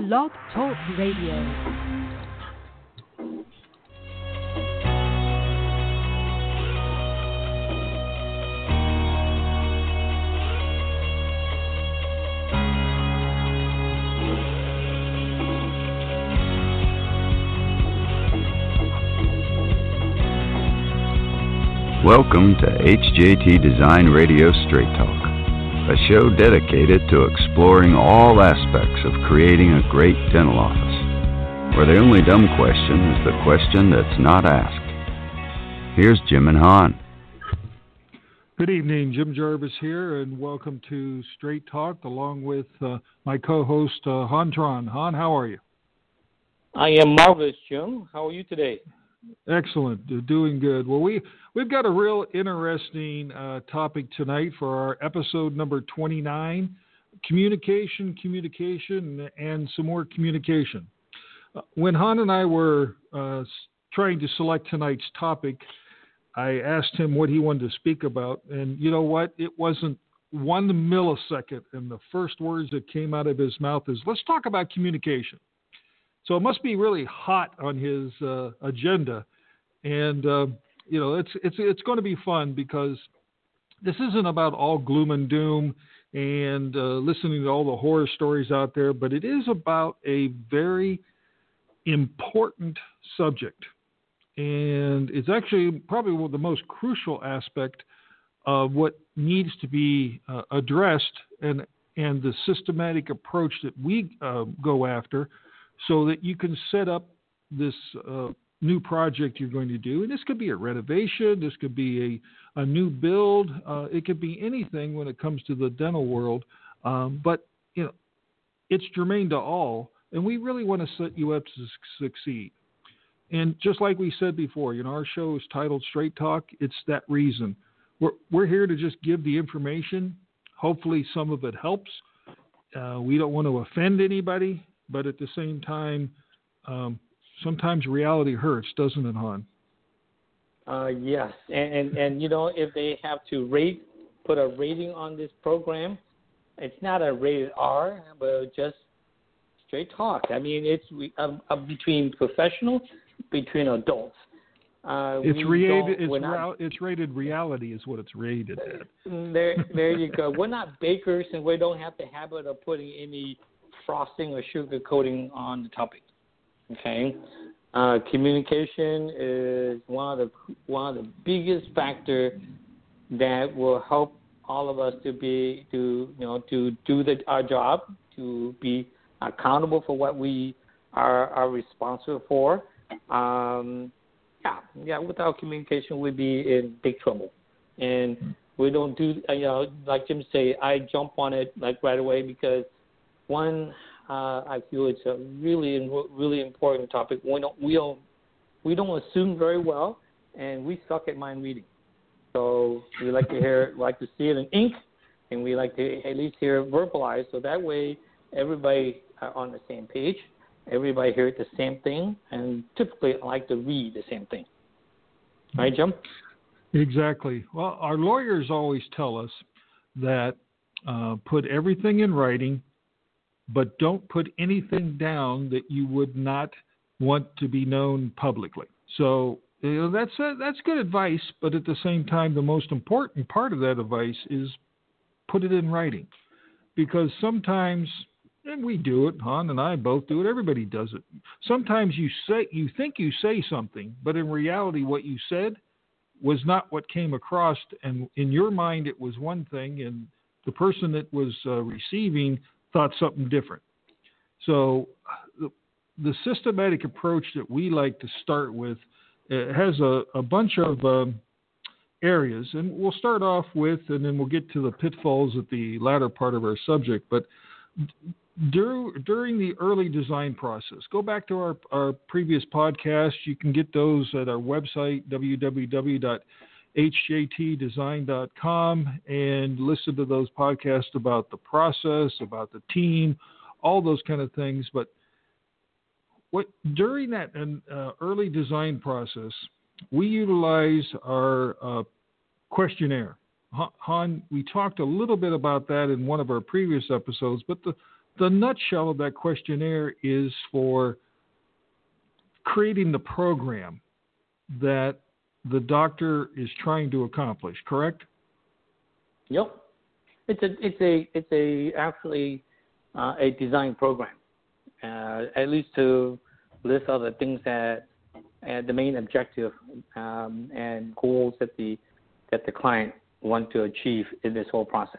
Blog Talk Radio. Welcome to HJT Design Radio Straight Talk, a show dedicated to exploring all aspects of creating a great dental office, where the only dumb question is the question that's not asked. Here's Jim and Han. Good evening, Jim Jarvis here, and welcome to Straight Talk, along with my co-host, Han Tron. Han, how are you? I am marvelous, Jim. How are you today? Excellent. Doing good. Well, we've got a real interesting topic tonight for our episode number 29, communication, and some more communication. When Han and I were trying to select tonight's topic, I asked him what he wanted to speak about, and you know what? It wasn't 1 millisecond, and the first words that came out of his mouth is, let's talk about communication. So it must be really hot on his agenda, and it's going to be fun because this isn't about all gloom and doom and listening to all the horror stories out there, but it is about a very important subject, and it's actually probably the most crucial aspect of what needs to be addressed and the systematic approach that we go after, so that you can set up this new project you're going to do. And this could be a renovation, this could be a new build, it could be anything when it comes to the dental world. But it's germane to all, and we really want to set you up to succeed. And just like we said before, our show is titled Straight Talk. It's that reason. We're here to just give the information. Hopefully some of it helps. We don't want to offend anybody. But at the same time, sometimes reality hurts, doesn't it, Han? Yes, and if they have to put a rating on this program, it's not a rated R, but just straight talk. I mean, it's between professionals, between adults. It's rated reality is what it's rated at. There you go. We're not bakers, and we don't have the habit of putting any frosting or sugar coating on the topic. Okay, communication is one of the biggest factor that will help all of us to do our job, to be accountable for what we are responsible for. Without communication, we'd be in big trouble. And we don't do, like Jim say, I jump on it like right away because one, I feel it's a really, really important topic. We don't assume very well, and we suck at mind reading. So we like to see it in ink, and we like to at least hear it verbalized. So that way, everybody are on the same page. Everybody hears the same thing, and typically I like to read the same thing. Right, Jim? Exactly. Well, our lawyers always tell us that put everything in writing, but don't put anything down that you would not want to be known publicly. So that's good advice, but at the same time, the most important part of that advice is put it in writing. Because sometimes, and we do it, Han and I both do it, everybody does it. Sometimes you think you say something, but in reality what you said was not what came across, and in your mind it was one thing, and the person that was receiving thought something different. So the systematic approach that we like to start with has a bunch of areas, and we'll start off with, and then we'll get to the pitfalls at the latter part of our subject. But during the early design process, go back to our previous podcast. You can get those at our website, www.hjtdesign.com, and listen to those podcasts about the process, about the team, all those kind of things. But during that early design process, we utilize our questionnaire. Han, we talked a little bit about that in one of our previous episodes, but the nutshell of that questionnaire is for creating the program that the doctor is trying to accomplish, correct? Yep. It's actually a design program, at least to list all the things that the main objective and goals that the client want to achieve in this whole process.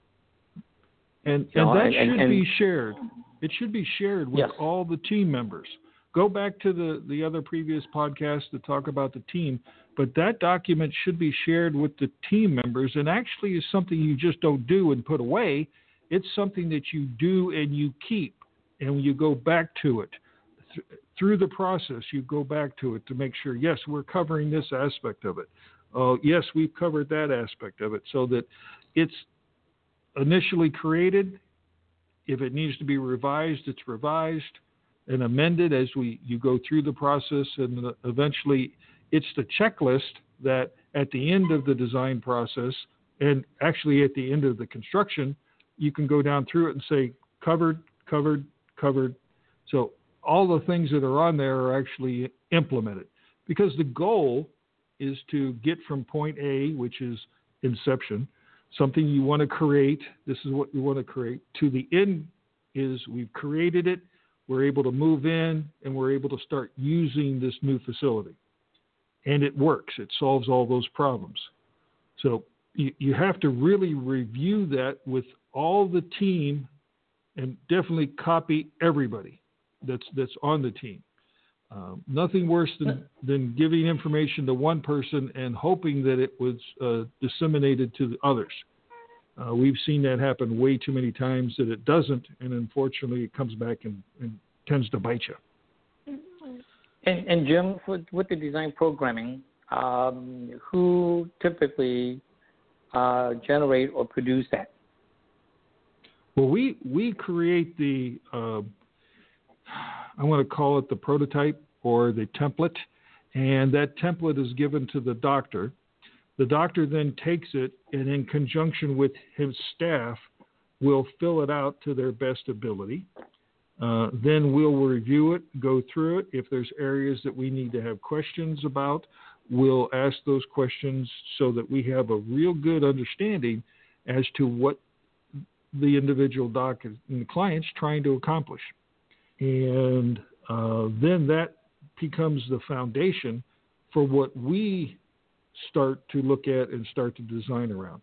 And that should be shared. It should be shared with yes. all the team members. Go back to the other previous podcasts to talk about the team, but that document should be shared with the team members, and actually is something you just don't do and put away. It's something that you do and you keep, and you go back to it. Through the process, you go back to it to make sure, yes, we're covering this aspect of it. Yes, we've covered that aspect of it, so that it's initially created. If it needs to be revised, it's revised and amended as you go through the process, and eventually it's the checklist that at the end of the design process, and actually at the end of the construction, you can go down through it and say covered, covered, covered. So all the things that are on there are actually implemented, because the goal is to get from point A, which is inception, something you want to create, this is what you want to create, to the end is we've created it, we're able to move in, and we're able to start using this new facility. And it works. It solves all those problems. So you have to really review that with all the team, and definitely copy everybody that's on the team. Nothing worse than giving information to one person and hoping that it was disseminated to the others. We've seen that happen way too many times that it doesn't, and unfortunately it comes back and tends to bite you. And Jim, with the design programming, who typically generate or produce that? Well, we create the, I want to call it the prototype or the template, and that template is given to the doctor. The doctor then takes it, and in conjunction with his staff, will fill it out to their best ability. Then we'll review it, go through it. If there's areas that we need to have questions about, we'll ask those questions so that we have a real good understanding as to what the individual doc and the client's trying to accomplish. And then that becomes the foundation for what we start to look at and start to design around.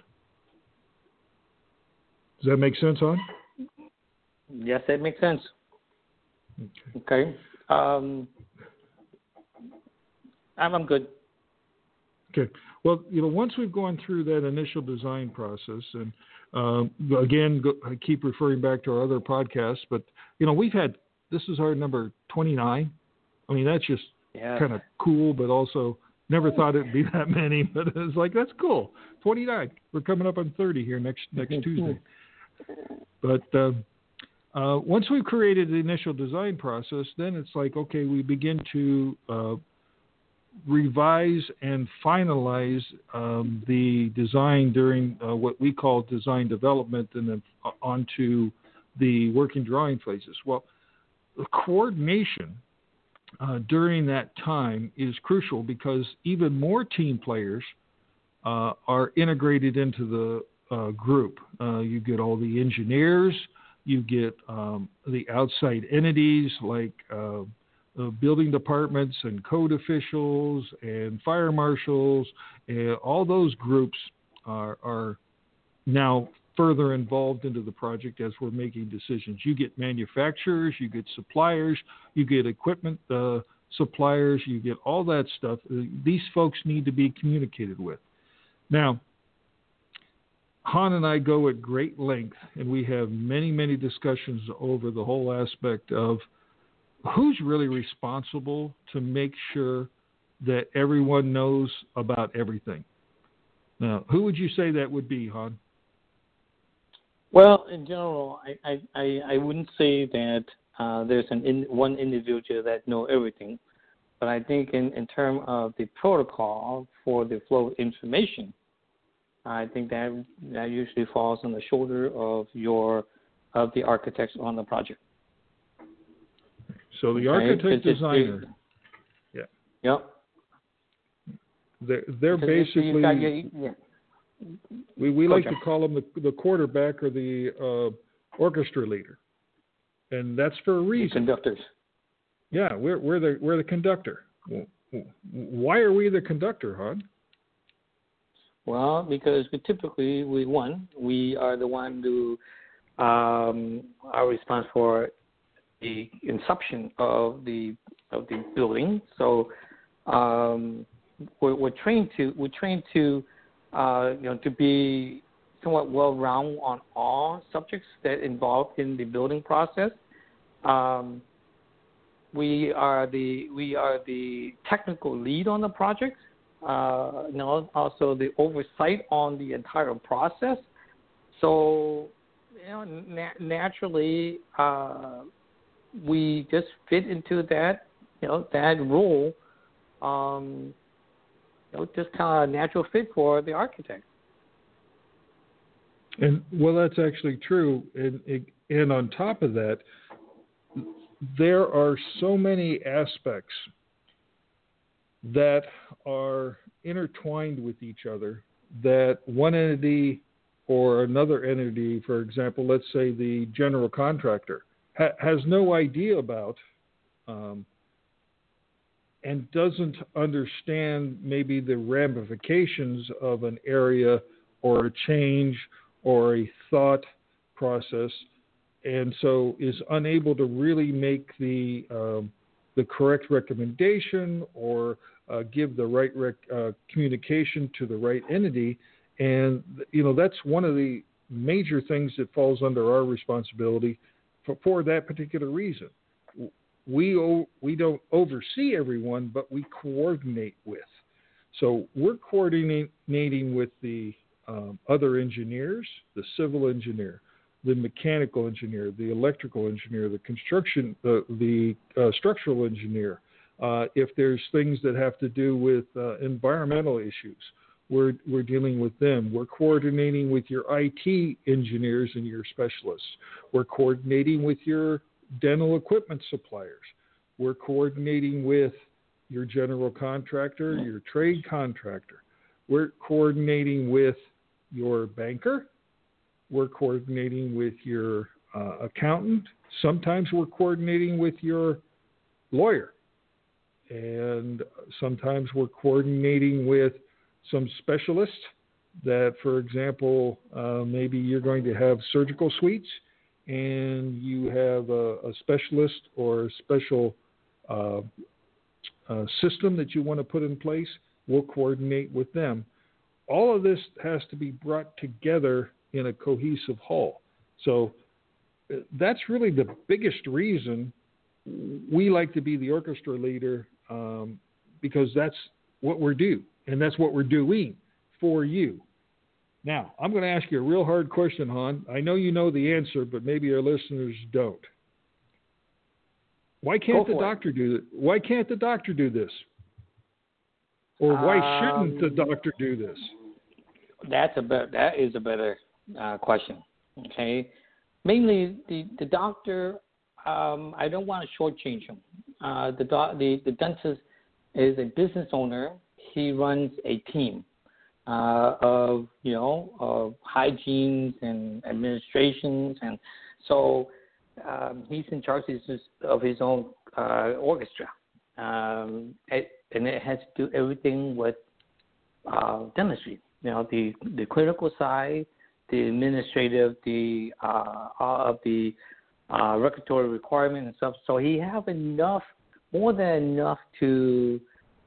Does that make sense, hon? Yes, that makes sense. Okay. I'm good. Okay. Well, once we've gone through that initial design process, and again, I keep referring back to our other podcasts, but we've had, this is our number 29. I mean, that's just kind of cool, but also never thought it'd be that many. But it's like, that's cool. 29. We're coming up on 30 here next Tuesday. But once we've created the initial design process, then it's like, okay, we begin to revise and finalize the design during what we call design development, and then onto the working drawing phases. Well, the coordination during that time is crucial, because even more team players are integrated into the group. You get all the engineers, you get the outside entities like building departments and code officials and fire marshals. All those groups are now further involved into the project as we're making decisions. You get manufacturers, you get suppliers, you get equipment suppliers, you get all that stuff. These folks need to be communicated with. Now, Han and I go at great length, and we have many, many discussions over the whole aspect of who's really responsible to make sure that everyone knows about everything. Now, who would you say that would be, Han? Well, in general, I wouldn't say that there's one individual that knows everything, but I think in terms of the protocol for the flow of information, I think that usually falls on the shoulder of your of the architects on the project. So the architect designer. Yeah. Yep. They're basically. We like to call them the quarterback or the orchestra leader, and that's for a reason. The conductors. Yeah, we're the conductor. Why are we the conductor, Hon? Well, because we are the one who are responsible for the inception of the building. So we're trained to to be somewhat well-rounded on all subjects that involved in the building process. We are the technical lead on the project. Also the oversight on the entire process. So, naturally, we just fit into that, that role. Just kind of a natural fit for the architect. And that's actually true. And on top of that, there are so many aspects that are intertwined with each other that one entity or another entity, for example, let's say the general contractor, has no idea about and doesn't understand maybe the ramifications of an area or a change or a thought process, and so is unable to really make the correct recommendation or give the right communication to the right entity. And, that's one of the major things that falls under our responsibility for that particular reason. We don't oversee everyone, but we coordinate with. So we're coordinating with the other engineers, the civil engineer, the mechanical engineer, the electrical engineer, the construction, the structural engineer. If there's things that have to do with environmental issues, we're dealing with them. We're coordinating with your IT engineers and your specialists. We're coordinating with your dental equipment suppliers. We're coordinating with your general contractor, your trade contractor. We're coordinating with your banker. We're coordinating with your accountant. Sometimes we're coordinating with your lawyer. And sometimes we're coordinating with some specialists that, for example, maybe you're going to have surgical suites and you have a specialist or a special system that you want to put in place. We'll coordinate with them. All of this has to be brought together in a cohesive whole. So that's really the biggest reason we like to be the orchestra leader, because that's what we're doing, and that's what we're doing for you. Now, I'm going to ask you a real hard question, Han. I know you know the answer, but maybe our listeners don't. Why can't the doctor do that? Why can't the doctor do this? Or why shouldn't the doctor do this? That is a better question. Okay, mainly the doctor. I don't want to shortchange him. The dentist is a business owner. He runs a team of hygienes and administrations, and so he's in charge of his own orchestra, and it has to do everything with dentistry. The clinical side, the administrative, of the regulatory requirement and stuff. So he have more than enough to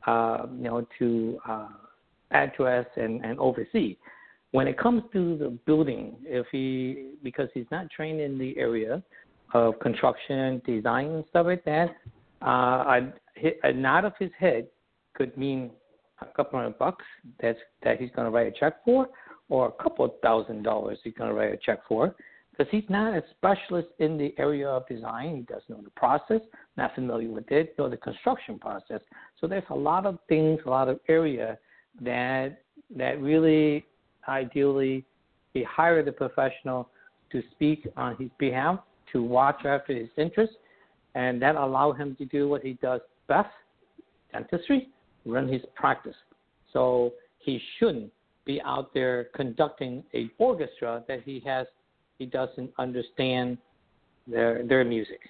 address and oversee. When it comes to the building, because he's not trained in the area of construction, design, and stuff like that, a nod of his head could mean a couple $100 that he's going to write a check for, or a couple $1,000 he's going to write a check for, because he's not a specialist in the area of design. He doesn't know the process, not familiar with it, the construction process. So there's a lot of things, a lot of area that really, ideally, he hired a professional to speak on his behalf, to watch after his interests, and that allow him to do what he does best, dentistry, run his practice. So he shouldn't be out there conducting a orchestra that he doesn't understand their music.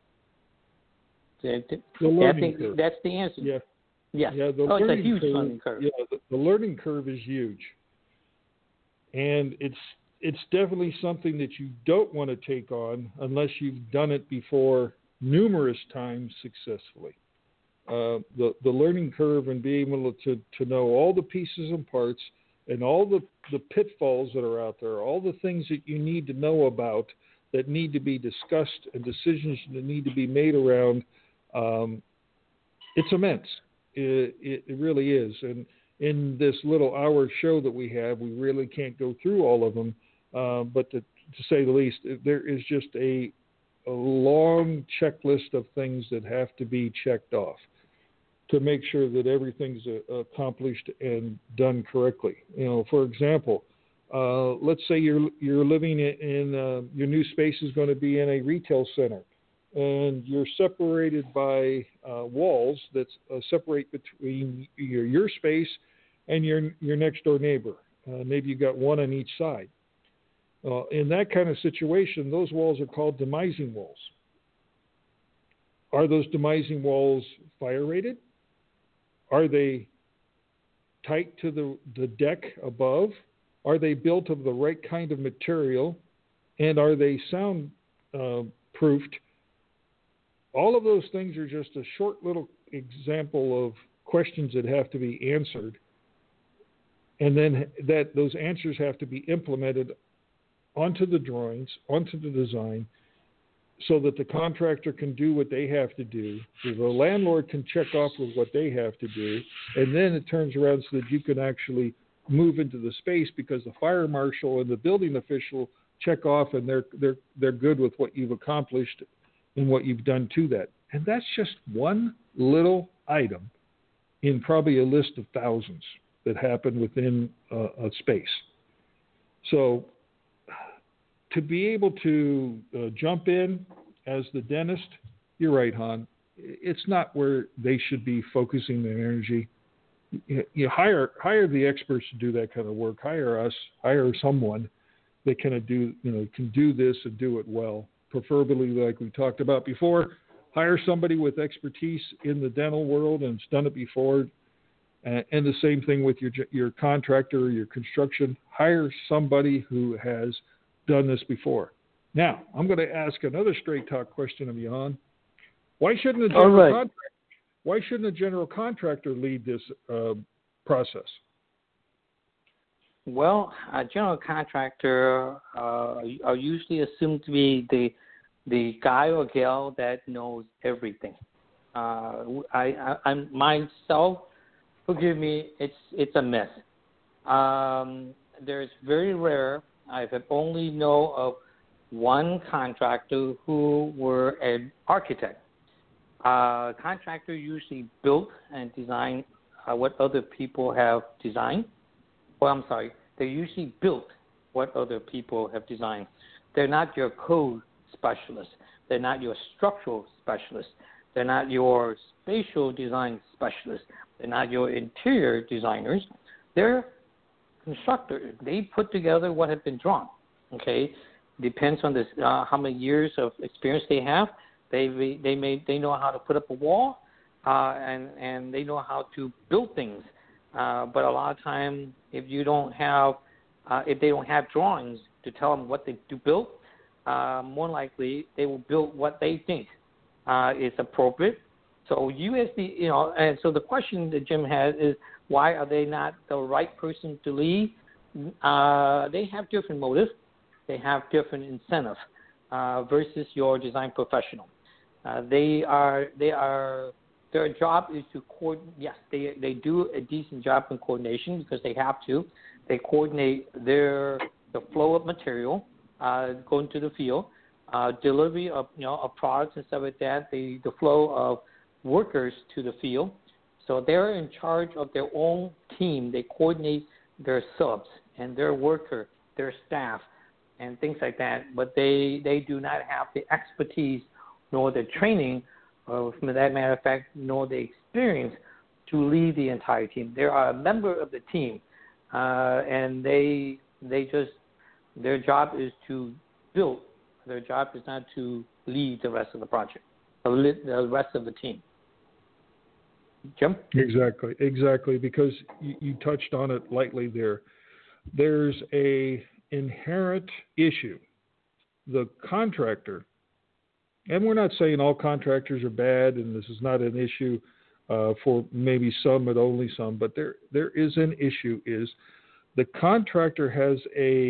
I think curve. that's the answer. Yeah. Yes. Yeah, it's a huge learning curve. Yeah, the learning curve is huge. And it's definitely something that you don't want to take on unless you've done it before numerous times successfully. The learning curve and being able to know all the pieces and parts and all the pitfalls that are out there, all the things that you need to know about that need to be discussed and decisions that need to be made around, it's immense. It really is. And in this little hour show that we have, we really can't go through all of them. But to say the least, there is just a long checklist of things that have to be checked off to make sure that everything's accomplished and done correctly. For example, let's say you're living in your new space is going to be in a retail center, and you're separated by walls that separate between your space and your next door neighbor. Maybe you've got one on each side. In that kind of situation, those walls are called demising walls. Are those demising walls fire rated? Are they tight to the deck above? Are they built of the right kind of material? And are they sound proofed? All of those things are just a short little example of questions that have to be answered. And then those answers have to be implemented onto the drawings, onto the design, so that the contractor can do what they have to do, so the landlord can check off with what they have to do, and then it turns around so that you can actually move into the space because the fire marshal and the building official check off and they're good with what you've accomplished and what you've done to that. And that's just one little item in probably a list of thousands that happen within a space. So to be able to jump in as the dentist, you're right, Han. It's not where they should be focusing their energy. You hire the experts to do that kind of work. Hire us. Hire someone that can do this and do it well. Preferably, like we talked about before, hire somebody with expertise in the dental world and has done it before. And the same thing with your contractor or your construction. Hire somebody who has done this before. Now, I'm going to ask another straight talk question of you, Han. Why shouldn't a general contractor lead this process? Well, a general contractor are usually assumed to be the guy or gal that knows everything. I'm myself, forgive me, it's a mess. There's very rare. I have only know of one contractor who were an architect. Contractor usually built and designed what other people have designed. Well, I'm sorry, they usually built what other people have designed. They're not your code specialists. They're not your structural specialists. They're not your spatial design specialists. They're not your interior designers. They're constructors. They put together what has been drawn. Okay, depends on this how many years of experience they have. They know how to put up a wall, and they know how to build things. But a lot of time, if they don't have drawings to tell them what to build, more likely they will build what they think is appropriate. So and so the question that Jim has is, why are they not the right person to lead? They have different motives. They have different incentives versus your design professional. Their job is to coordinate. Yes, they do a decent job in coordination because they have to. They coordinate the flow of material going to the field, delivery of products and stuff like that. The flow of workers to the field. So they're in charge of their own team. They coordinate their subs and their worker, their staff, and things like that, but they do not have the expertise nor the training, or for that matter of fact, nor the experience to lead the entire team. They are a member of the team, and they just, their job is to build. Their job is not to lead the rest of the project, the rest of the team. Jim? Exactly, because you touched on it lightly there. There's a inherent issue. The contractor, and we're not saying all contractors are bad, and this is not an issue for maybe some, but only some, but there is an issue, is the contractor has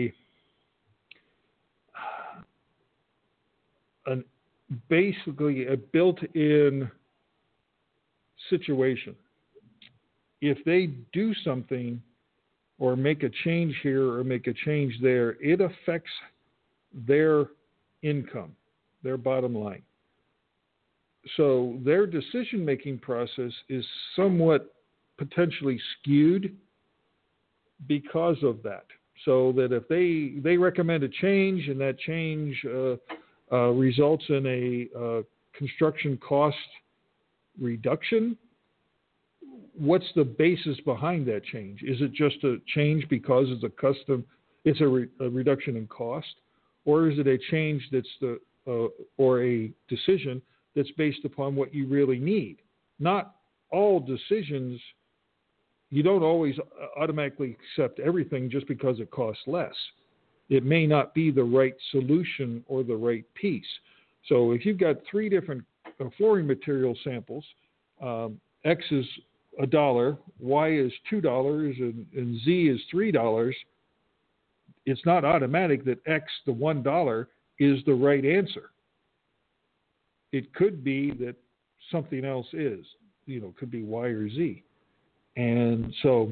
basically a built-in situation. If they do something or make a change here or make a change there, it affects their income, their bottom line. So their decision-making process is somewhat potentially skewed because of that. So that if they recommend a change and that change results in a construction cost reduction, what's the basis behind that change? Is it just a change because it's a reduction in cost, or is it a change that's or a decision that's based upon what you really need? Not all decisions, you don't always automatically accept everything just because it costs less. It may not be the right solution or the right piece. So if you've got 3 different flooring material samples, X is $1, Y is $2, and Z is $3, it's not automatic that X, the $1, is the right answer. It could be that something else is, could be Y or Z. And so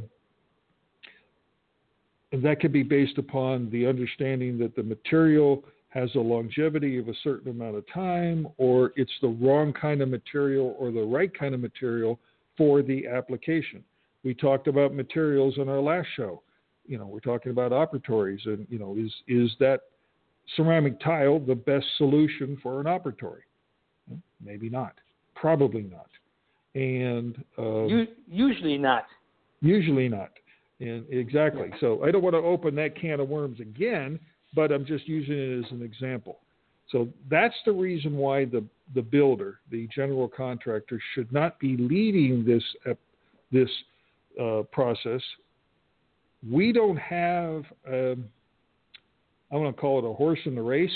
that could be based upon the understanding that the material has a longevity of a certain amount of time, or it's the wrong kind of material or the right kind of material for the application. We talked about materials in our last show. We're talking about operatories, and is that ceramic tile the best solution for an operatory? Maybe not. Probably not. And usually not. Usually not. And exactly. Yeah. So I don't want to open that can of worms again, but I'm just using it as an example. So that's the reason why the builder, the general contractor, should not be leading this process. We don't have, I want to call it a horse in the race.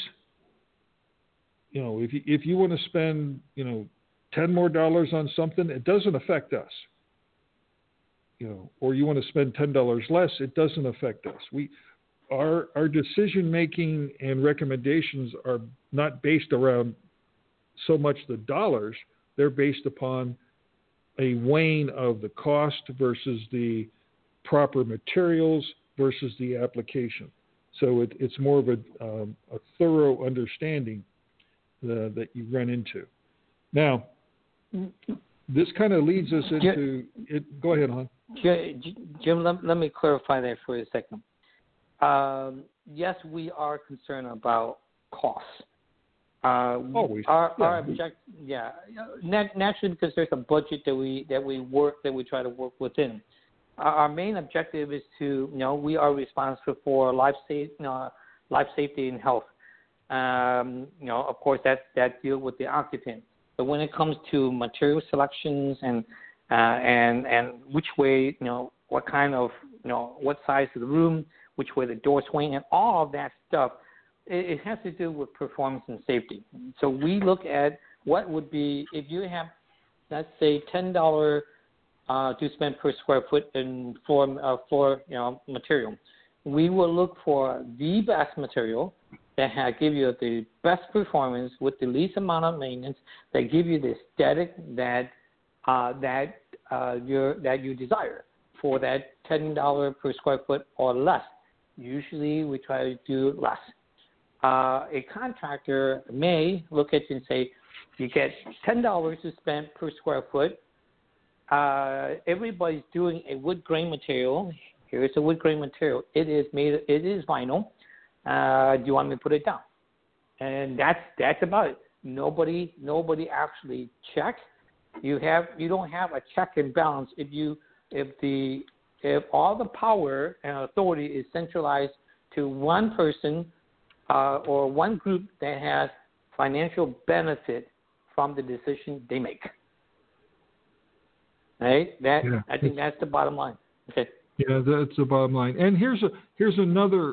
If you want to spend, $10 more on something, it doesn't affect us. Or you want to spend $10 less, it doesn't affect us. Our decision making and recommendations are not based around so much the dollars. They're based upon a weighing of the cost versus the proper materials versus the application. So it's more of a thorough understanding that you run into. Now, this kind of leads us into it. Go ahead, hon. Jim, let me clarify that for a second. Yes, we are concerned about costs. Always. Our object, naturally, because there's a budget that we try to work within. Our main objective is to, we are responsible for life safety and health. Of course, that deal with the occupant. But when it comes to material selections and which way, what kind of, what size of the room, which way the door swing, and all of that stuff, it has to do with performance and safety. So we look at what would be, if you have, let's say, $10 to spend per square foot in floor material, we will look for the best material that give you the best performance with the least amount of maintenance, that give you the aesthetic that you desire for that $10 per square foot or less. Usually we try to do less. A contractor may look at you and say, you get $10 to spend per square foot. Everybody's doing a wood grain material. Here's a wood grain material. It is vinyl. Do you want me to put it down? And that's about it. Nobody actually checks. You don't have a check and balance if all the power and authority is centralized to one person or one group that has financial benefit from the decision they make. Right? I think that's the bottom line. Okay. Yeah, that's the bottom line. And here's another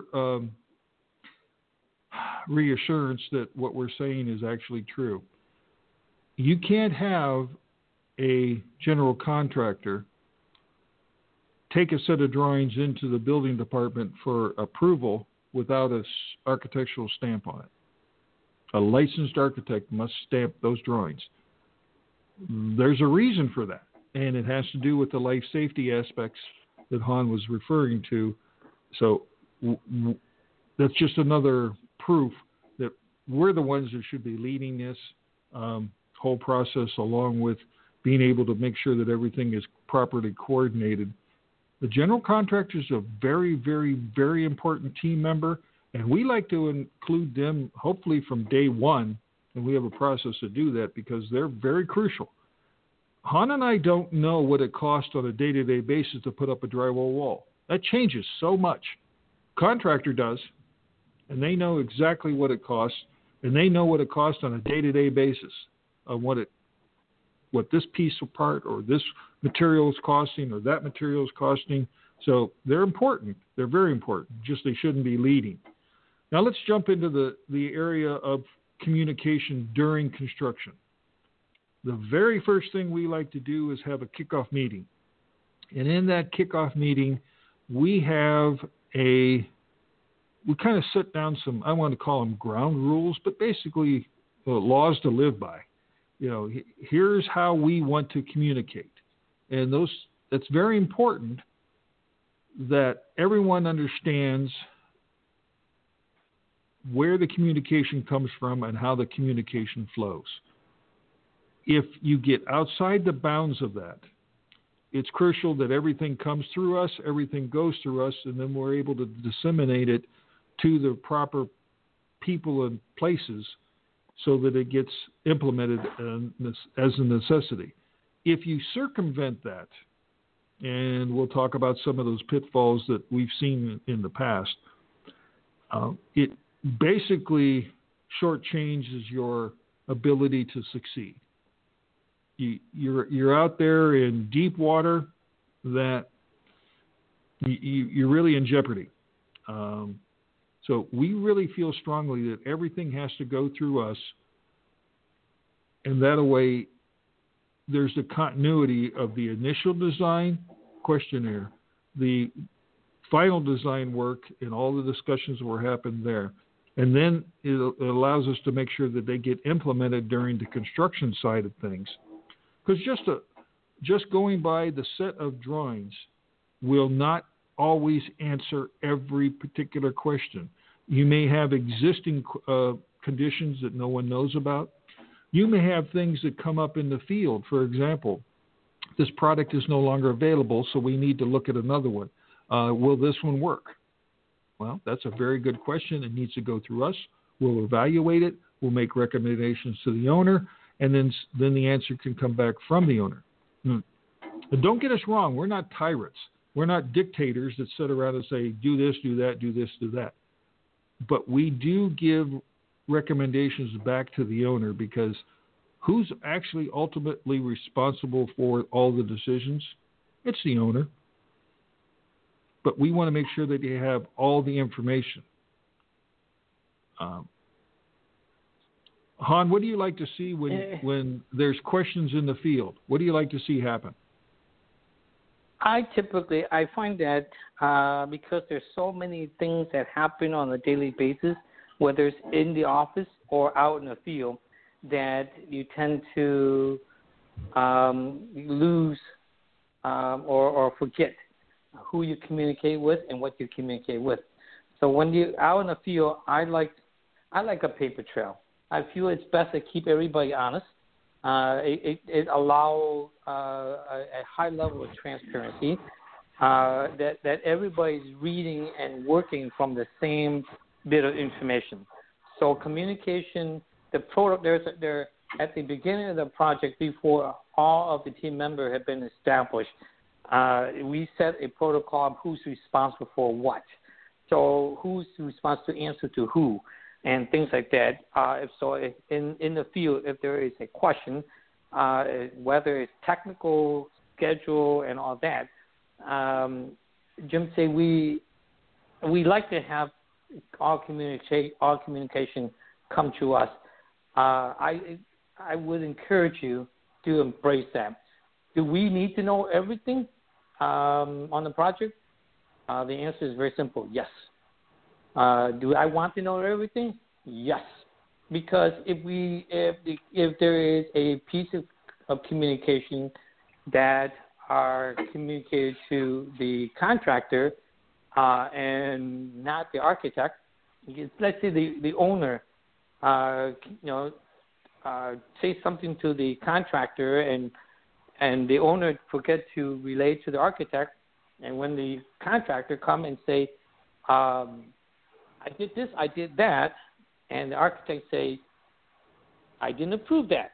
reassurance that what we're saying is actually true. You can't have a general contractor take a set of drawings into the building department for approval without an architectural stamp on it. A licensed architect must stamp those drawings. There's a reason for that, and it has to do with the life safety aspects that Han was referring to. So that's just another proof that we're the ones that should be leading this whole process, along with being able to make sure that everything is properly coordinated. The general contractor is a very, very, very important team member, and we like to include them hopefully from day one, and we have a process to do that because they're very crucial. Han and I don't know what it costs on a day-to-day basis to put up a drywall wall. That changes so much. Contractor does, and they know exactly what it costs, and they know what it costs on a day-to-day basis of what this piece of part or this material is costing or that material is costing. So they're important. They're very important. Just they shouldn't be leading. Now let's jump into the area of communication during construction. The very first thing we like to do is have a kickoff meeting. And in that kickoff meeting, we kind of set down some, I want to call them ground rules, but basically laws to live by. Here's how we want to communicate. And that's very important that everyone understands where the communication comes from and how the communication flows. If you get outside the bounds of that, it's crucial that everything comes through us, everything goes through us, and then we're able to disseminate it to the proper people and places so that it gets implemented as a necessity. If you circumvent that, and we'll talk about some of those pitfalls that we've seen in the past, it basically shortchanges your ability to succeed. You're out there in deep water that you're really in jeopardy. So we really feel strongly that everything has to go through us, and that way there's the continuity of the initial design questionnaire, the final design work, and all the discussions that were happening there. And then it allows us to make sure that they get implemented during the construction side of things. Because just going by the set of drawings will not always answer every particular question. You may have existing conditions that no one knows about. You may have things that come up in the field. For example, this product is no longer available, so we need to look at another one. Will this one work? Well, that's a very good question. It needs to go through us. We'll evaluate it. We'll make recommendations to the owner, and then the answer can come back from the owner. But don't get us wrong. We're not tyrants. We're not dictators that sit around and say, do this, do that, do this, do that. But we do give recommendations back to the owner, because who's actually ultimately responsible for all the decisions? It's the owner. But we want to make sure that they have all the information. Han, what do you like to see when there's questions in the field? What do you like to see happen? I find that because there's so many things that happen on a daily basis, whether it's in the office or out in the field, that you tend to lose or forget who you communicate with and what you communicate with. So when you're out in the field, I like a paper trail. I feel it's best to keep everybody honest. It allows a high level of transparency, that everybody's reading and working from the same bit of information. So communication, the product, there at the beginning of the project, before all of the team members have been established, we set a protocol of who's responsible for what. So who's responsible to answer to who, and things like that. In the field, if there is a question, whether it's technical, schedule, and all that, Jim say we like to have all communication come to us. I would encourage you to embrace that. Do we need to know everything on the project? The answer is very simple, yes. Do I want to know everything? Yes. Because if there is a piece of communication that are communicated to the contractor and not the architect, let's say the owner, say something to the contractor and the owner forget to relay to the architect, and when the contractor come and say, I did this, I did that, and the architect say, I didn't approve that.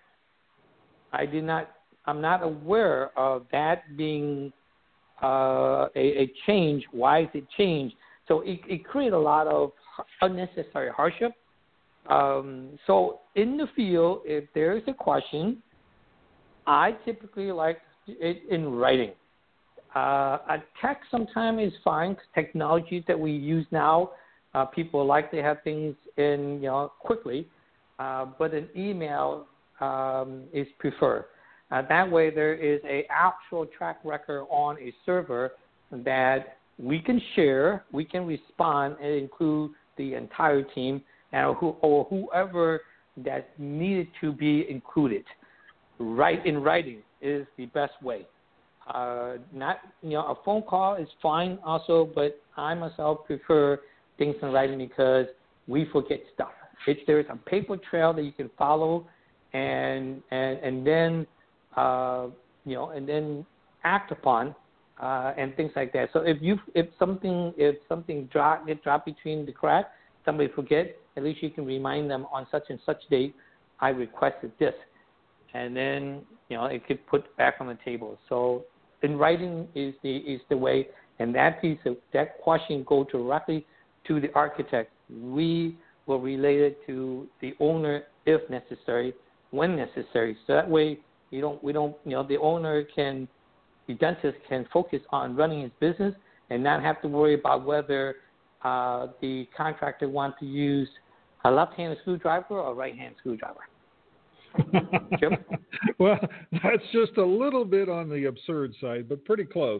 I'm not aware of that being a change. Why is it changed? So it creates a lot of unnecessary hardship. So in the field, if there is a question, I typically like it in writing. A text sometimes is fine. Technologies that we use now, people like to have things in quickly, but an email is preferred. That way, there is an actual track record on a server that we can share, we can respond, and include the entire team and or whoever that needed to be included. Right in writing is the best way. Not a phone call is fine also, but I myself prefer things in writing because we forget stuff. If there's a paper trail that you can follow, and then and then act upon, and things like that. So if something gets dropped between the cracks, somebody forget, at least you can remind them on such and such date, I requested this, and then it could put back on the table. So in writing is the way, and that question go directly to the architect. We will relay it to the owner if necessary, when necessary. So that way the owner the dentist can focus on running his business and not have to worry about whether the contractor wants to use a left-handed screwdriver or a right-handed screwdriver. Jim? Well, that's just a little bit on the absurd side, but pretty close.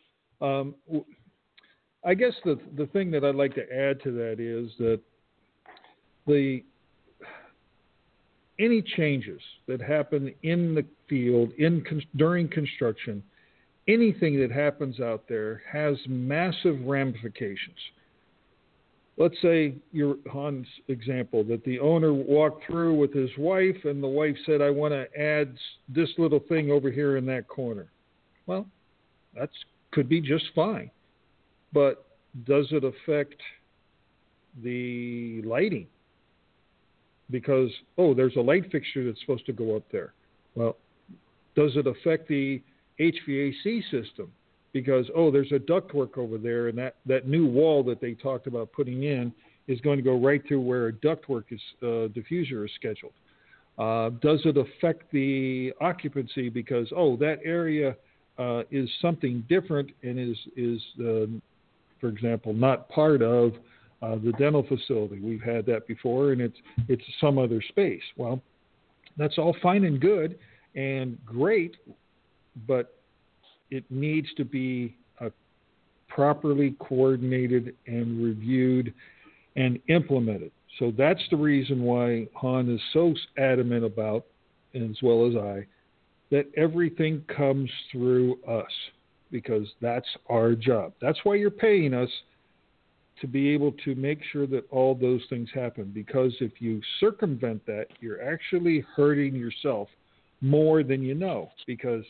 I guess the thing that I'd like to add to that is that any changes that happen in the field during construction, anything that happens out there has massive ramifications. Let's say Han's example, that the owner walked through with his wife and the wife said, I want to add this little thing over here in that corner. Well, that could be just fine. But does it affect the lighting? Because, there's a light fixture that's supposed to go up there. Well, does it affect the HVAC system? Because, there's a ductwork over there, and that new wall that they talked about putting in is going to go right through where a ductwork diffuser is scheduled. Does it affect the occupancy? Because, that area is something different and is for example, not part of the dental facility. We've had that before, and it's some other space. Well, that's all fine and good and great, but it needs to be properly coordinated and reviewed and implemented. So that's the reason why Han is so adamant about, and as well as I, that everything comes through us, because that's our job. That's why you're paying us, to be able to make sure that all those things happen. Because if you circumvent that, you're actually hurting yourself more than you know. Because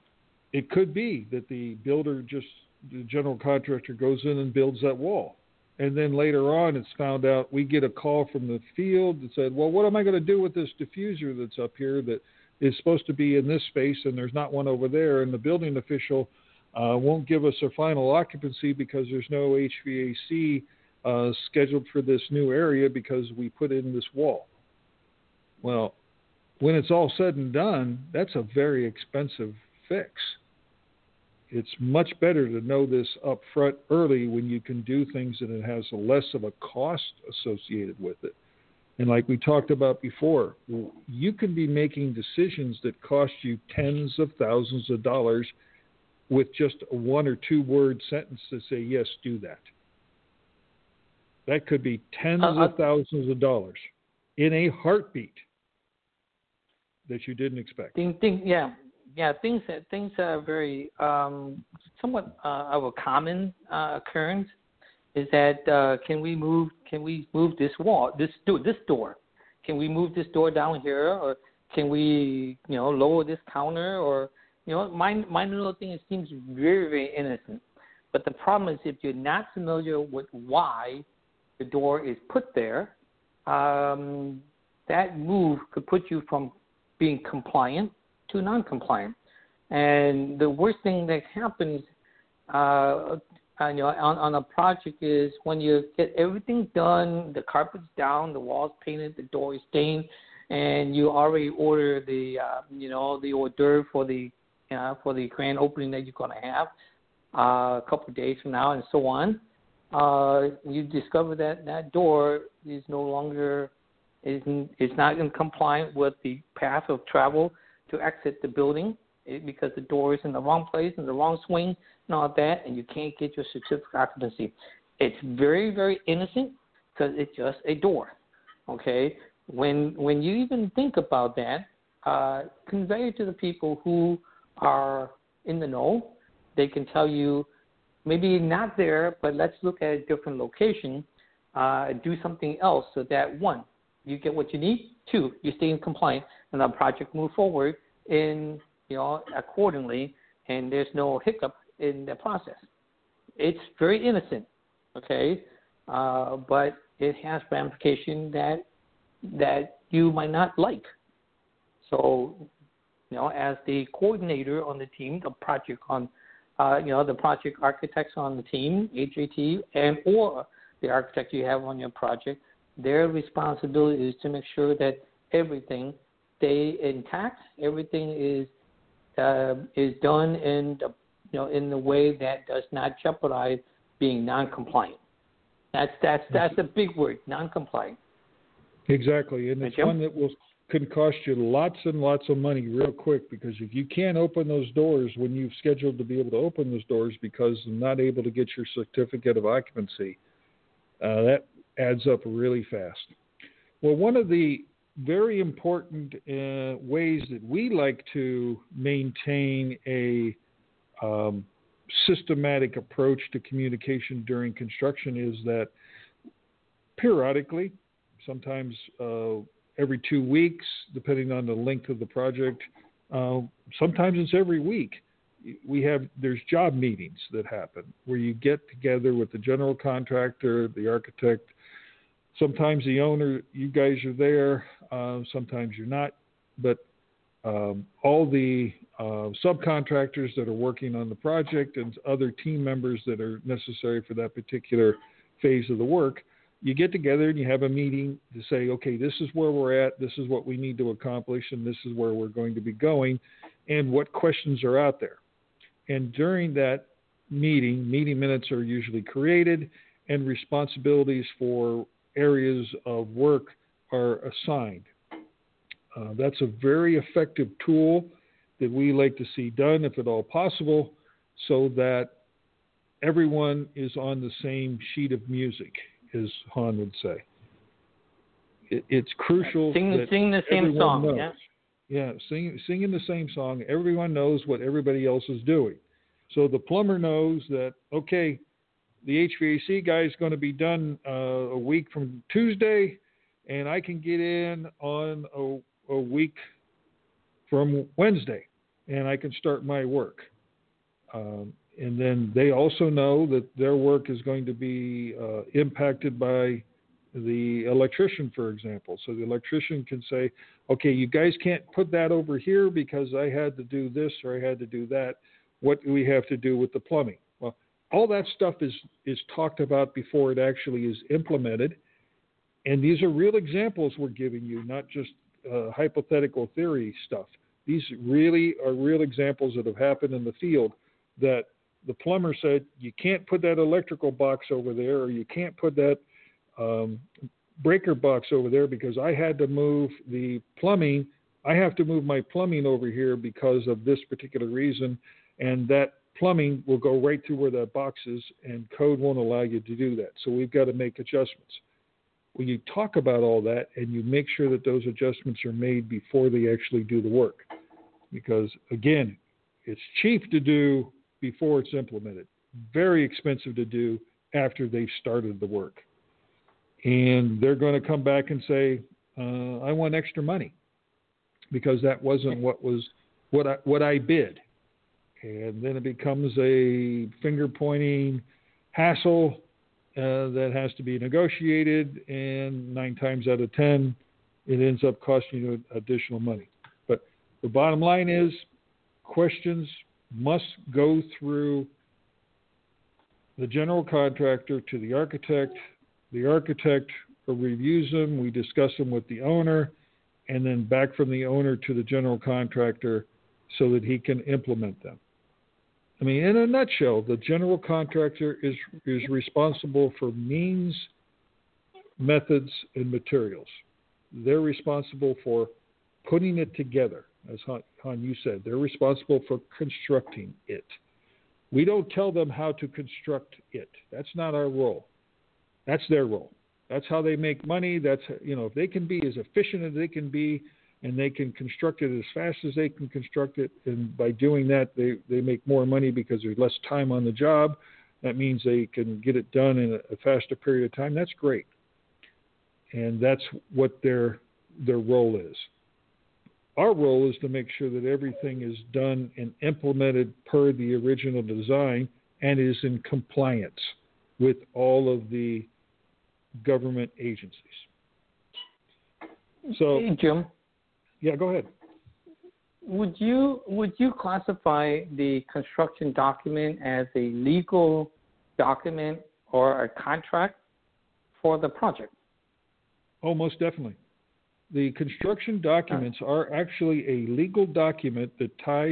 it could be that the general contractor goes in and builds that wall. And then later on, it's found out, we get a call from the field that said, well, what am I going to do with this diffuser that's up here that is supposed to be in this space and there's not one over there? And the building official won't give us a final occupancy because there's no HVAC scheduled for this new area because we put in this wall. Well, when it's all said and done, that's a very expensive fix. It's much better to know this up front early when you can do things and it has less of a cost associated with it. And like we talked about before, you can be making decisions that cost you tens of thousands of dollars with just a 1 or 2 word sentence to say, yes, do that. That could be tens of thousands of dollars in a heartbeat that you didn't expect. Things are very somewhat of a common occurrence. Is that can we move this wall, this door? Can we move this door down here, or can we lower this counter, or minor little thing? It seems very, very innocent, but the problem is if you're not familiar with why the door is put there, that move could put you from being compliant to non-compliant. And the worst thing that happens on a project is when you get everything done, the carpet's down, the walls painted, the door is stained, and you already order the the hors d'oeuvre for the grand opening that you're going to have a couple of days from now, and so on. You discover that door is no longer is not in compliant with the path of travel to exit the building because the door is in the wrong place, in the wrong swing, and all that, and you can't get your certificate of occupancy. It's very, very innocent because it's just a door. Okay, when you even think about that, convey it to the people who are in the know. They can tell you, maybe not there, but let's look at a different location, do something else so that, 1, you get what you need, 2, you stay in compliance, and the project move forward in, accordingly, and there's no hiccup in the process. It's very innocent, okay, but it has ramifications that you might not like. So, as the coordinator on the team, the project architects on the team, HJT, and or the architect you have on your project, their responsibility is to make sure that everything stay intact, everything is done in the way that does not jeopardize being non-compliant. That's a big word, non-compliant. Exactly, and it's one that can cost you lots and lots of money real quick, because if you can't open those doors when you've scheduled to be able to open those doors because you're not able to get your certificate of occupancy, that adds up really fast. Well, one of the very important ways that we like to maintain a systematic approach to communication during construction is that periodically, sometimes every 2 weeks, depending on the length of the project, sometimes it's every week, there's job meetings that happen where you get together with the general contractor, the architect, sometimes the owner, you guys are there, sometimes you're not, but all the subcontractors that are working on the project and other team members that are necessary for that particular phase of the work, you get together and you have a meeting to say, okay, this is where we're at, this is what we need to accomplish, and this is where we're going to be going, and what questions are out there. And during that meeting minutes are usually created, and responsibilities for areas of work are assigned. That's a very effective tool that we like to see done, if at all possible, so that everyone is on the same sheet of music, as Han would say. It's crucial sing the same song. Knows. Yeah, singing the same song. Everyone knows what everybody else is doing. So the plumber knows that, okay, the HVAC guy is going to be done a week from Tuesday, and I can get in on a week from Wednesday, and I can start my work. And then they also know that their work is going to be impacted by the electrician, for example. So the electrician can say, okay, you guys can't put that over here because I had to do this or I had to do that. What do we have to do with the plumbing? Well, all that stuff is talked about before it actually is implemented. And these are real examples we're giving you, not just hypothetical theory stuff. These really are real examples that have happened in the field, that the plumber said, you can't put that electrical box over there, or you can't put that breaker box over there because I had to move the plumbing. I have to move my plumbing over here because of this particular reason, and that plumbing will go right through where that box is, and code won't allow you to do that. So we've got to make adjustments. When you talk about all that and you make sure that those adjustments are made before they actually do the work, because again, it's cheap to do before it's implemented, very expensive to do after they've started the work. And they're going to come back and say, I want extra money because that wasn't what I bid. And then it becomes a finger-pointing hassle that has to be negotiated, and 9 times out of 10, it ends up costing you additional money. But the bottom line is, questions must go through the general contractor to the architect. The architect reviews them, we discuss them with the owner, and then back from the owner to the general contractor so that he can implement them. I mean, in a nutshell, the general contractor is responsible for means, methods, and materials. They're responsible for putting it together, as Han, you said. They're responsible for constructing it. We don't tell them how to construct it. That's not our role. That's their role. That's how they make money. That's, if they can be as efficient as they can be, and they can construct it as fast as they can construct it, and by doing that, they make more money because there's less time on the job. That means they can get it done in a faster period of time. That's great. And that's what their role is. Our role is to make sure that everything is done and implemented per the original design and is in compliance with all of the government agencies. So, hey, Jim. Yeah, go ahead. Would you classify the construction document as a legal document or a contract for the project? Oh, most definitely. The construction documents are actually a legal document that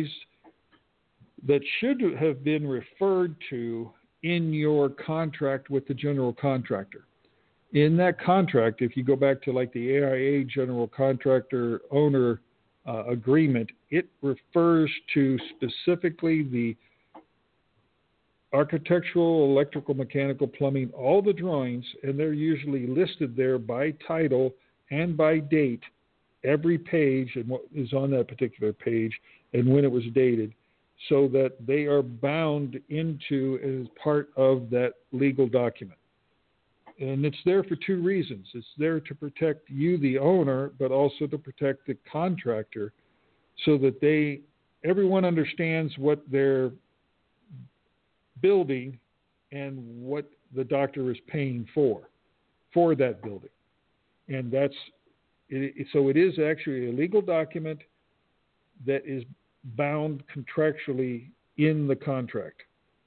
should have been referred to in your contract with the general contractor. In that contract, if you go back to like the AIA general contractor owner agreement, it refers to specifically the architectural, electrical, mechanical, plumbing, all the drawings, and they're usually listed there by title and by date, every page and what is on that particular page and when it was dated, so that they are bound into as part of that legal document. And it's there for two reasons. It's there to protect you, the owner, but also to protect the contractor so that everyone understands what they're building and what the doctor is paying for that building. And so it is actually a legal document that is bound contractually in the contract.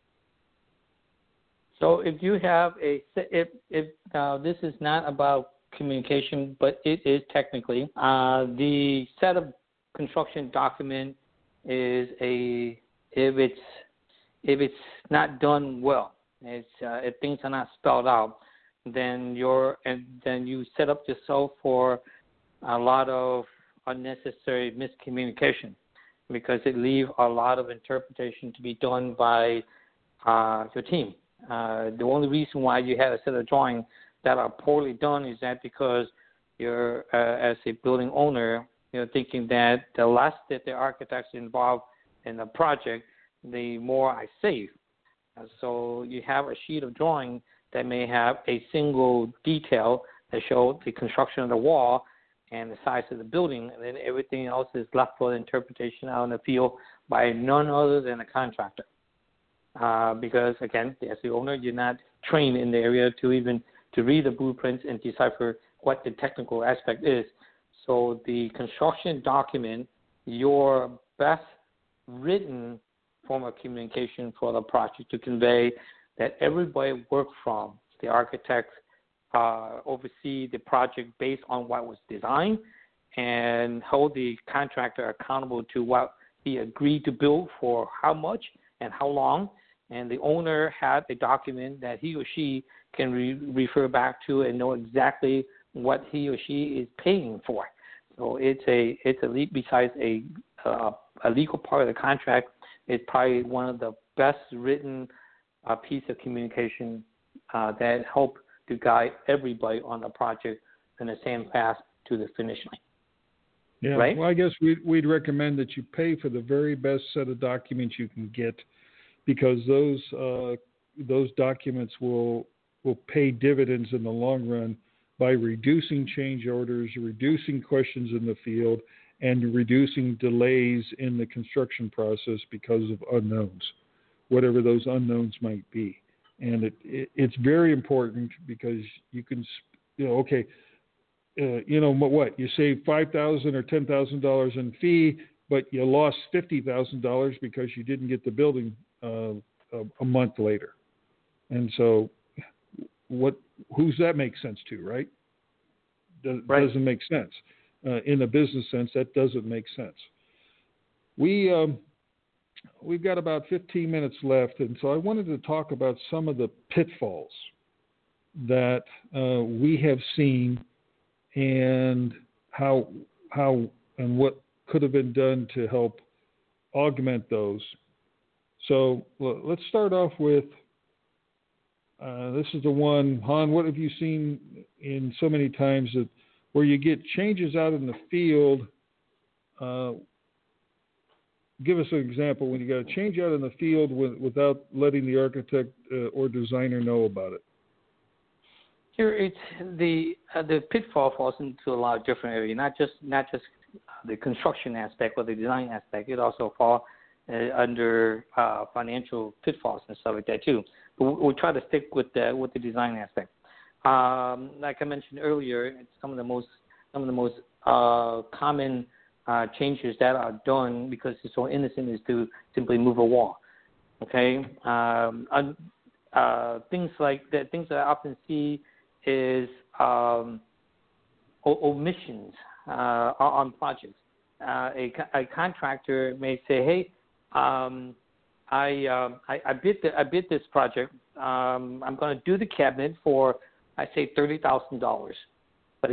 So if you have this is not about communication, but it is technically, the set of construction document is if it's not done well, if things are not spelled out, then you set up yourself for a lot of unnecessary miscommunication, because it leaves a lot of interpretation to be done by your team. The only reason why you have a set of drawings that are poorly done is that because you're, as a building owner, you're thinking that the less that the architects involved in the project, the more I save. So you have a sheet of drawing that may have a single detail that shows the construction of the wall and the size of the building, and then everything else is left for interpretation out in the field by none other than a contractor. because, again, as the owner, you're not trained in the area to read the blueprints and decipher what the technical aspect is. So the construction document, your best written form of communication for the project to convey that everybody worked from, the architects oversee the project based on what was designed and hold the contractor accountable to what he agreed to build for how much and how long. And the owner had a document that he or she can refer back to and know exactly what he or she is paying for. So it's a leap. Besides a legal part of the contract, it's probably one of the best written piece of communication that help to guide everybody on the project in the same path to the finish line. Yeah. Right? Well, I guess we'd recommend that you pay for the very best set of documents you can get, because those documents will pay dividends in the long run by reducing change orders, reducing questions in the field, and reducing delays in the construction process because of unknowns, whatever those unknowns might be. And it's very important, because you can, you save $5,000 or $10,000 in fee, but you lost $50,000 because you didn't get the building a month later. And so who's that make sense to, right? Right. Doesn't make sense. In a business sense, that doesn't make sense. We've got about 15 minutes left, and so I wanted to talk about some of the pitfalls that we have seen, and how and what could have been done to help augment those. So let's start off with this is the one, Han. What have you seen in so many times that where you get changes out in the field? Give us an example when you got a change out in the field without letting the architect or designer know about it. Here, it's the pitfall falls into a lot of different areas, not just the construction aspect or the design aspect. It also falls under financial pitfalls and stuff like that too. But we'll try to stick with the design aspect. Like I mentioned earlier, it's some of the most common changes that are done because it's so innocent is to simply move a wall. Okay, things like that. Things that I often see is omissions on projects. A contractor may say, "Hey, I bid this project. I'm going to do the cabinet for, I say, $30,000," but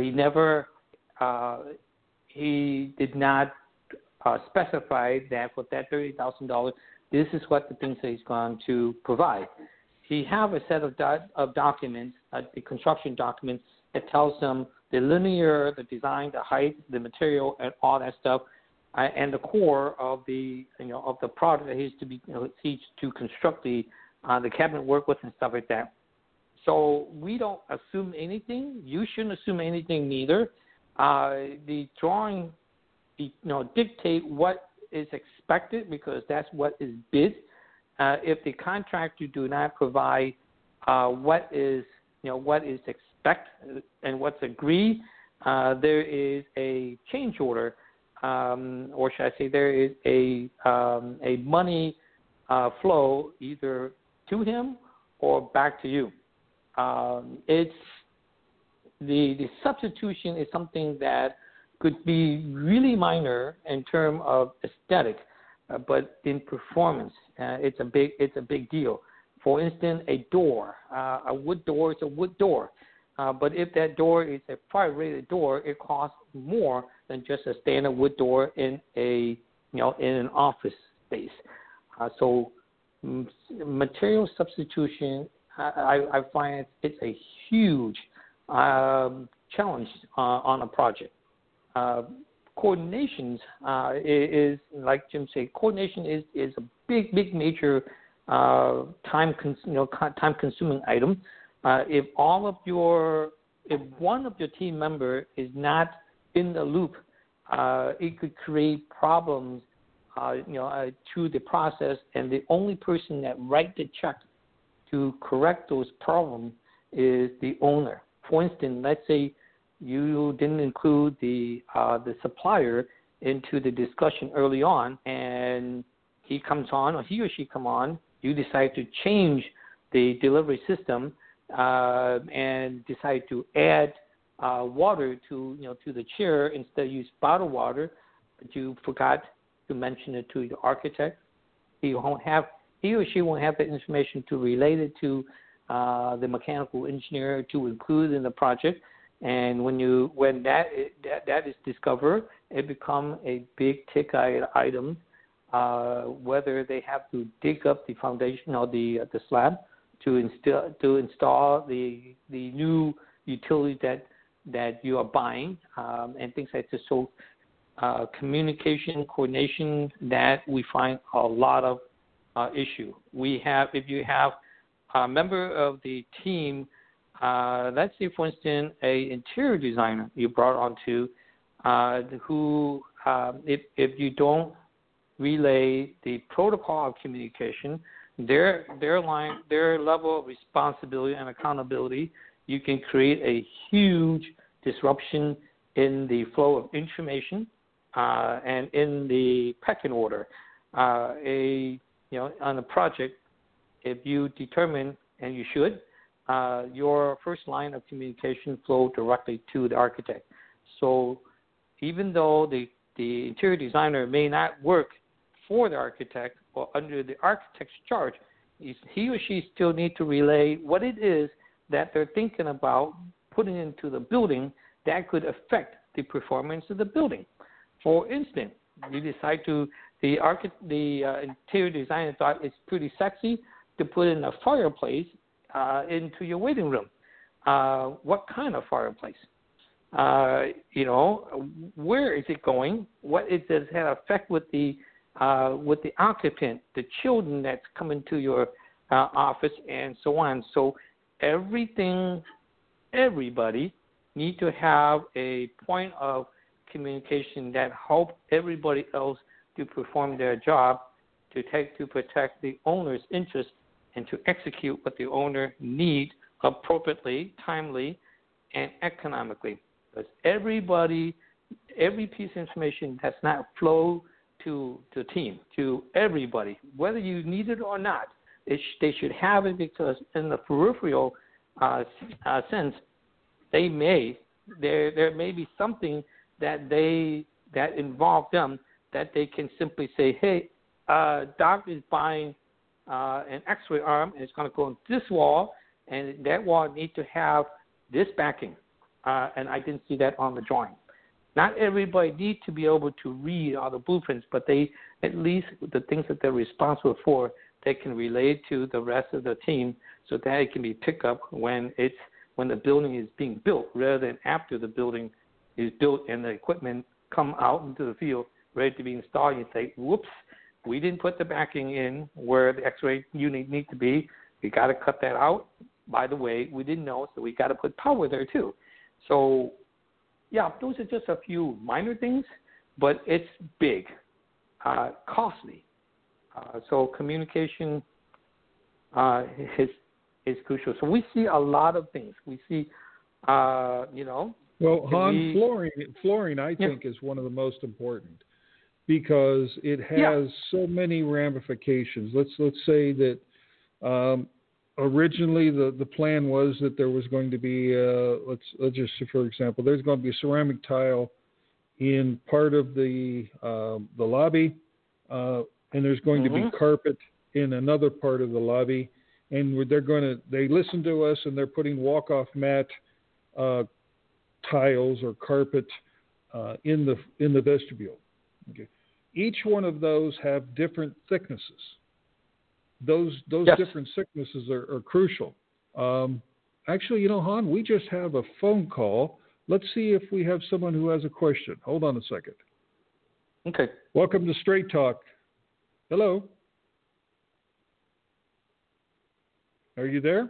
he did not specify that for that $30,000, this is what the things that he's going to provide. He have a set of documents, the construction documents, that tells him the linear, the design, the height, the material, and all that stuff, and the core of the product that he's to construct the cabinet work with and stuff like that. So we don't assume anything. You shouldn't assume anything neither. The drawing, dictate what is expected because that's what is bid. If the contractor do not provide what is expected and what's agreed, there is a change order, or should I say, there is a money flow either to him or back to you. It's the substitution is something that could be really minor in terms of aesthetic, but in performance, it's a big deal. For instance, a door, a wood door is a wood door, but if that door is a fire-rated door, it costs more than just a standard wood door in in an office space. So material substitution, I find it's a huge challenge on a project. Coordinations is, like Jim said, coordination is a big major time-consuming item. If one of your team member is not in the loop, it could create problems through the process, and the only person that write the check to correct those problems is the owner. For instance, let's say you didn't include the supplier into the discussion early on, and he comes on, or he or she come on. You decide to change the delivery system and decide to add water to the chair instead of use bottled water, but you forgot to mention it to the architect. He or she won't have the information to relate it to the mechanical engineer to include in the project. And when that is discovered, it becomes a big ticket item. Whether they have to dig up the foundation or the slab to install the new utility that you are buying, and things like this. So communication, coordination, that we find a lot of issue. If you have a member of the team, let's say, for instance, a interior designer you brought onto, who, if you don't relay the protocol of communication, their level of responsibility and accountability, you can create a huge disruption in the flow of information and in the pecking order. On a project, if you determine, and you should, your first line of communication flow directly to the architect. So even though the interior designer may not work for the architect or under the architect's charge, he or she still need to relay what it is that they're thinking about putting into the building that could affect the performance of the building. For instance, you decide the interior designer thought it's pretty sexy to put in a fireplace into your waiting room. What kind of fireplace? Where is it going? Does it have effect with the occupant, the children that's coming to your office, and so on. So everybody need to have a point of communication that help everybody else to perform their job, to protect the owner's interest and to execute what the owner needs appropriately, timely, and economically. Because every piece of information does not flow to the team, to everybody, whether you need it or not. They should have it, because in the peripheral sense, there may be something that involve them that they can simply say, hey, Doc is buying an X-ray arm, and it's going to go on this wall, and that wall needs to have this backing, and I didn't see that on the drawing. Not everybody needs to be able to read all the blueprints, but they, at least the things that they're responsible for, they can relate to the rest of the team, so that it can be picked up when the building is being built, rather than after the building is built and the equipment come out into the field ready to be installed. You say, whoops, we didn't put the backing in where the X-ray unit needs to be. We got to cut that out. By the way, we didn't know, so we got to put power there too. So, yeah, those are just a few minor things, but it's big, costly. So communication is crucial. So we see a lot of things. We see, Well, Han, flooring, I think, is one of the most important, because it has so many ramifications. Let's say that originally the plan was that there was going to be, let's just say, for example, there's going to be a ceramic tile in part of the lobby, and there's going to be carpet in another part of the lobby, and they listen to us, and they're putting walk-off mat tiles or carpet in the vestibule. Okay. Each one of those have different thicknesses. Those different thicknesses are crucial. Actually, Han, we just have a phone call. Let's see if we have someone who has a question. Hold on a second. Okay. Welcome to Straight Talk. Hello. Are you there?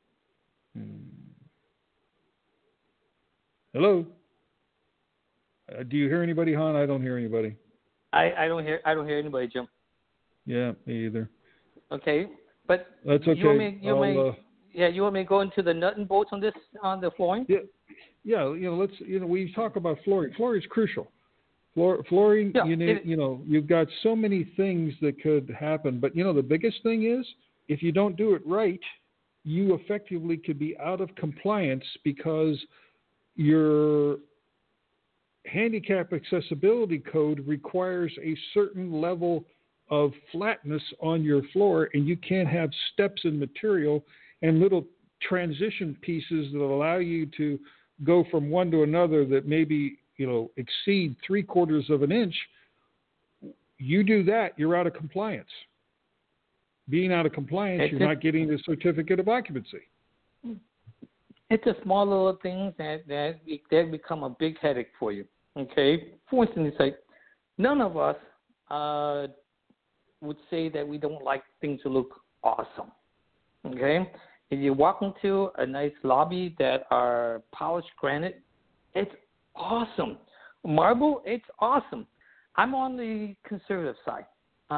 Hello? Do you hear anybody, hon? I don't hear anybody. I don't hear anybody, Jim. Yeah, me either. Okay, but that's okay. You want me to go into the nut and bolts on the flooring? Yeah. We talk about flooring. Flooring is crucial. Flooring. You've got so many things that could happen, but the biggest thing is if you don't do it right, you effectively could be out of compliance because your handicap accessibility code requires a certain level of flatness on your floor, and you can't have steps in material and little transition pieces that allow you to go from one to another that maybe exceed 3/4 of an inch. You do that, you're out of compliance. Being out of compliance, you're not getting the certificate of occupancy. It's a small little things that become a big headache for you. Okay, for instance, it's like none of us would say that we don't like things to look awesome. Okay, if you walk into a nice lobby that are polished granite, it's awesome. Marble, it's awesome. I'm on the conservative side.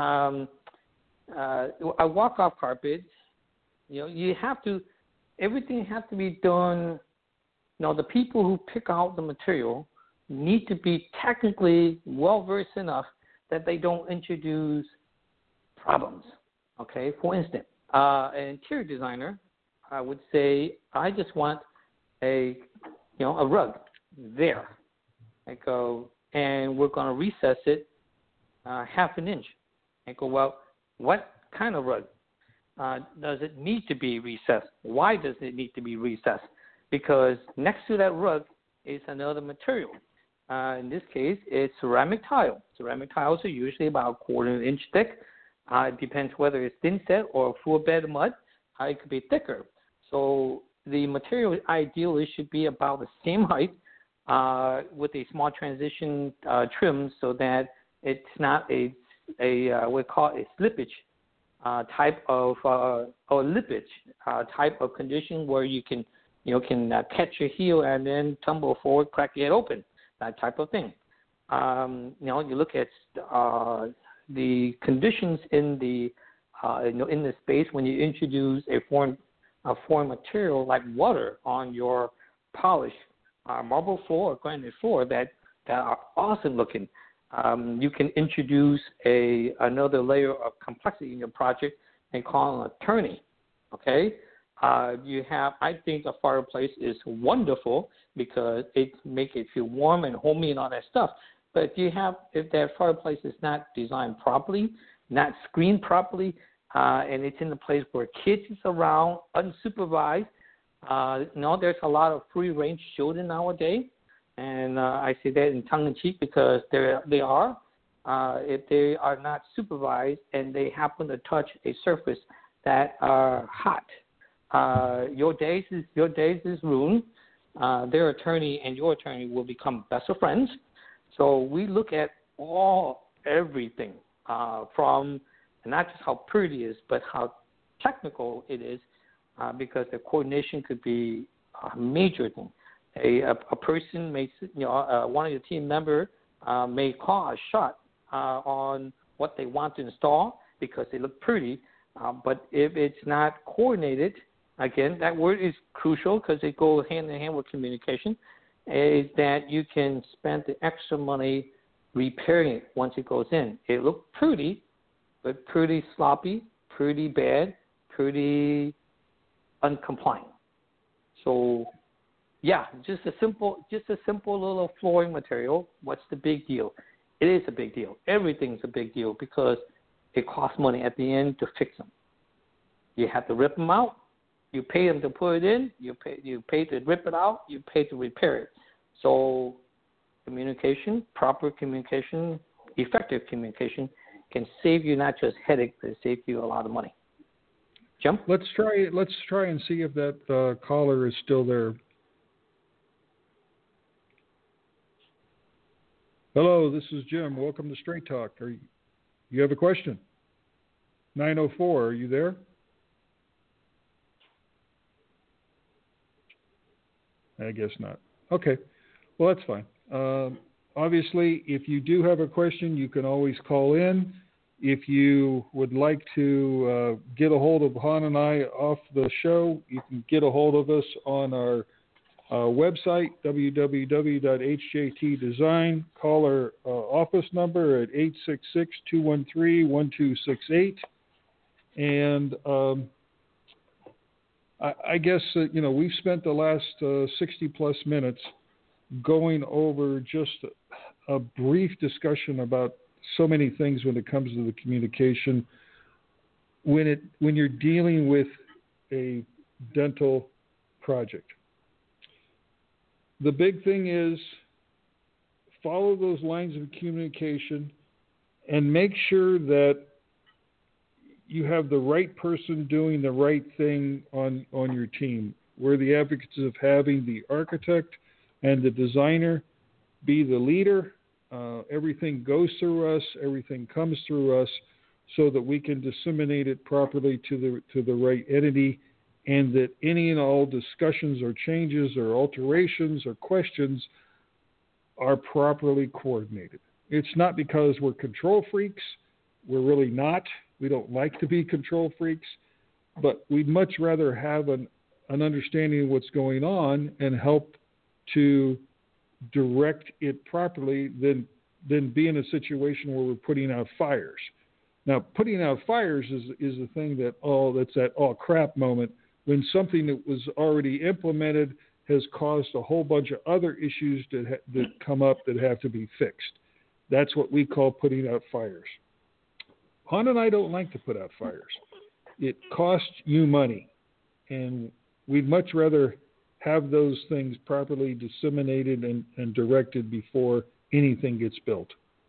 A walk-off carpet, everything has to be done. The people who pick out the material need to be technically well-versed enough that they don't introduce problems. Okay, for instance, an interior designer, I would say, I just want a rug there. I go, and we're going to recess it 1/2 inch. I go, well, what kind of rug? Does it need to be recessed? Why does it need to be recessed? Because next to that rug is another material. In this case, it's ceramic tile. Ceramic tiles are usually about 1/4 inch thick. It depends whether it's thin set or full bed of mud. It could be thicker. So the material ideally should be about the same height with a small transition trim so that it's not we call it a slippage type of or lippage type of condition where you can catch your heel and then tumble forward, crack your head open, that type of thing. You look at the conditions in the in the space when you introduce a foreign material like water on your polished marble floor or granite floor that are awesome looking. You can introduce another layer of complexity in your project and call an attorney. Okay, I think a fireplace is wonderful because it makes it feel warm and homey and all that stuff. But if that fireplace is not designed properly, not screened properly, and it's in a place where kids is around, unsupervised, there's a lot of free range children nowadays. And I say that in tongue-in-cheek because they are. If they are not supervised and they happen to touch a surface that are hot, your days is ruined. Their attorney and your attorney will become best of friends. So we look at everything from not just how pretty it is, but how technical it is, because the coordination could be a major thing. A person may, one of your team member may call a shot on what they want to install because they look pretty, but if it's not coordinated, again, that word is crucial because it goes hand in hand with communication, is that you can spend the extra money repairing it once it goes in. It looks pretty, but pretty sloppy, pretty bad, pretty uncompliant. So, yeah, just a simple little flooring material. What's the big deal? It is a big deal. Everything's a big deal because it costs money at the end to fix them. You have to rip them out. You pay them to put it in. You pay to rip it out. You pay to repair it. So communication, proper communication, effective communication can save you not just headache, but it saves you a lot of money. Jim? Let's try and see if that caller is still there. Hello, this is Jim. Welcome to Straight Talk. You have a question? 904, are you there? I guess not. Okay. Well, that's fine. obviously, if you do have a question, you can always call in. If you would like to get a hold of Han and I off the show, you can get a hold of us on our website, www.hjtdesign. Call our office number at 866-213-1268. And I guess, we've spent the last 60-plus minutes going over just a brief discussion about so many things when it comes to the communication. When you're dealing with a dental project, the big thing is follow those lines of communication and make sure that you have the right person doing the right thing on your team. We're the advocates of having the architect and the designer be the leader. Everything goes through us, everything comes through us, so that we can disseminate it properly to the right entity, and that any and all discussions or changes or alterations or questions are properly coordinated. It's not because we're control freaks. We're really not. We don't like to be control freaks, but we'd much rather have an understanding of what's going on and help to direct it properly than be in a situation where we're putting out fires. Now, putting out fires is the thing that's that all crap moment, when something that was already implemented has caused a whole bunch of other issues that come up that have to be fixed. That's what we call putting out fires. Han and I don't like to put out fires. It costs you money, and we'd much rather have those things properly disseminated and directed before anything gets built.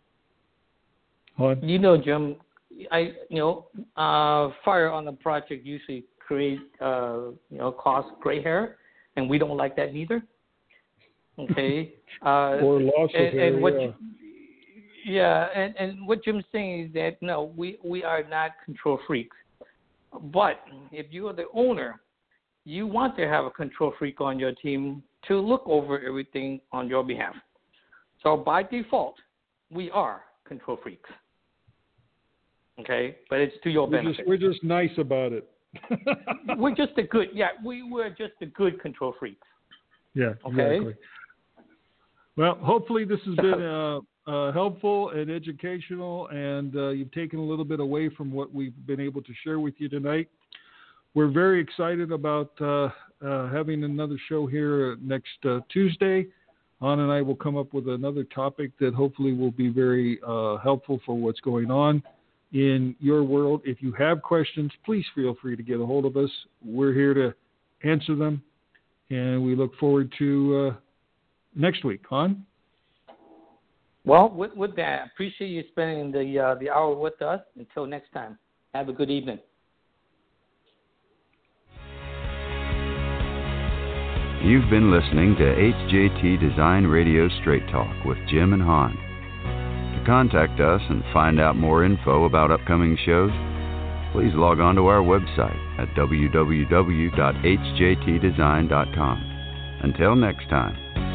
Han? Jim, fire on the project usually create cause gray hair, and we don't like that neither. Okay. Or loss of hair. And what Jim's saying is that no, we are not control freaks. But if you are the owner, you want to have a control freak on your team to look over everything on your behalf. So by default, we are control freaks. Okay, but it's to your benefit. We're just nice about it. We're just we're just the good control freaks. Yeah, okay? Exactly. Well, hopefully this has been helpful and educational, and you've taken a little bit away from what we've been able to share with you tonight. We're very excited about having another show here next Tuesday. Han and I will come up with another topic that hopefully will be very helpful for what's going on in your world. If you have questions, please feel free to get a hold of us. We're here to answer them, and we look forward to next week. Han? Well, with that, I appreciate you spending the hour with us. Until next time, have a good evening. You've been listening to HJT Design Radio Straight Talk with Jim and Han. To contact us and find out more info about upcoming shows, please log on to our website at www.hjtdesign.com. Until next time.